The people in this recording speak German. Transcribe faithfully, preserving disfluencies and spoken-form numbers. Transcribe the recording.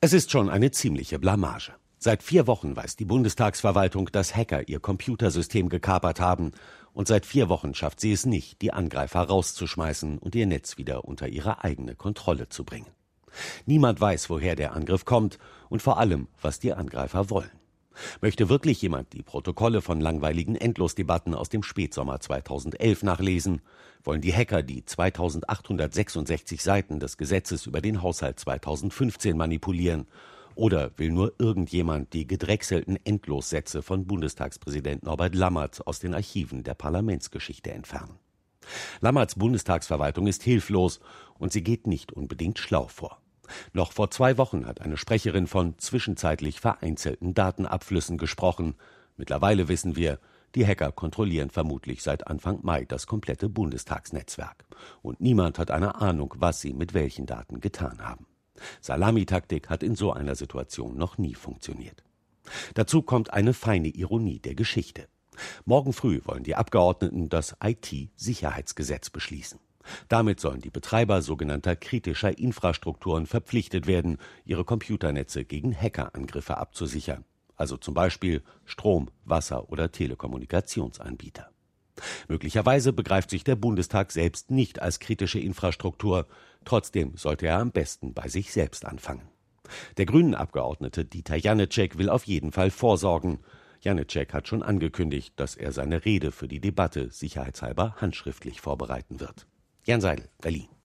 Es ist schon eine ziemliche Blamage. Seit vier Wochen weiß die Bundestagsverwaltung, dass Hacker ihr Computersystem gekapert haben. Und seit vier Wochen schafft sie es nicht, die Angreifer rauszuschmeißen und ihr Netz wieder unter ihre eigene Kontrolle zu bringen. Niemand weiß, woher der Angriff kommt und vor allem, was die Angreifer wollen. Möchte wirklich jemand die Protokolle von langweiligen Endlosdebatten aus dem Spätsommer zweitausendelf nachlesen? Wollen die Hacker die zweitausendachthundertsechsundsechzig Seiten des Gesetzes über den Haushalt zweitausendfünfzehn manipulieren? Oder will nur irgendjemand die gedrechselten Endlossätze von Bundestagspräsident Norbert Lammert aus den Archiven der Parlamentsgeschichte entfernen? Lammerts Bundestagsverwaltung ist hilflos und sie geht nicht unbedingt schlau vor. Noch vor zwei Wochen hat eine Sprecherin von zwischenzeitlich vereinzelten Datenabflüssen gesprochen. Mittlerweile wissen wir, die Hacker kontrollieren vermutlich seit Anfang Mai das komplette Bundestagsnetzwerk. Und niemand hat eine Ahnung, was sie mit welchen Daten getan haben. Salamitaktik hat in so einer Situation noch nie funktioniert. Dazu kommt eine feine Ironie der Geschichte. Morgen früh wollen die Abgeordneten das I T-Sicherheitsgesetz beschließen. Damit sollen die Betreiber sogenannter kritischer Infrastrukturen verpflichtet werden, ihre Computernetze gegen Hackerangriffe abzusichern. Also zum Beispiel Strom-, Wasser- oder Telekommunikationsanbieter. Möglicherweise begreift sich der Bundestag selbst nicht als kritische Infrastruktur. Trotzdem sollte er am besten bei sich selbst anfangen. Der Grünen-Abgeordnete Dieter Janicek will auf jeden Fall vorsorgen. Janicek hat schon angekündigt, dass er seine Rede für die Debatte sicherheitshalber handschriftlich vorbereiten wird. Jan Seidel, Berlin.